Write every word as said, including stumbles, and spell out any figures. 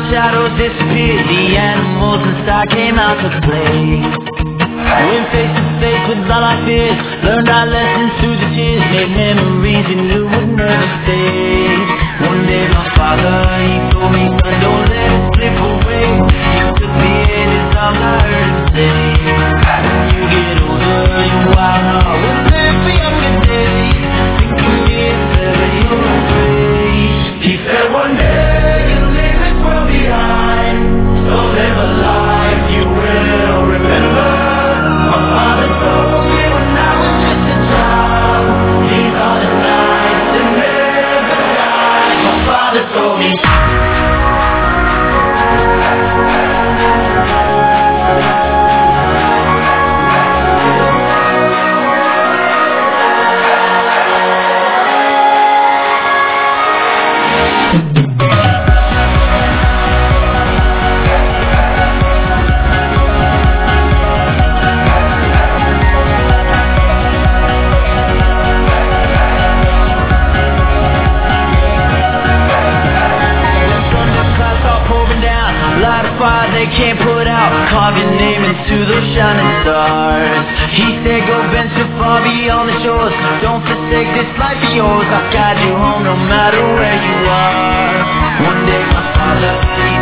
shadows disappeared, the animals inside came out to play. Went face to face with all our fears, learned our lessons through the tears, made memories we knew would never stay. One day my father, he told me, son, don't let it slip away. He took me in his arms, I heard him say, when you get older, your wild heart will live for younger days. Think you need forever your grace. He said one day you'll leave this world behind, so live a life you will remember. My father told me when I was just a child, these are the nights that never die. My father told me. They can't put out, carve your name into those shining stars. He said go venture far beyond the shores, don't forsake this life of yours. I'll guide you home no matter where you are. One day my father, he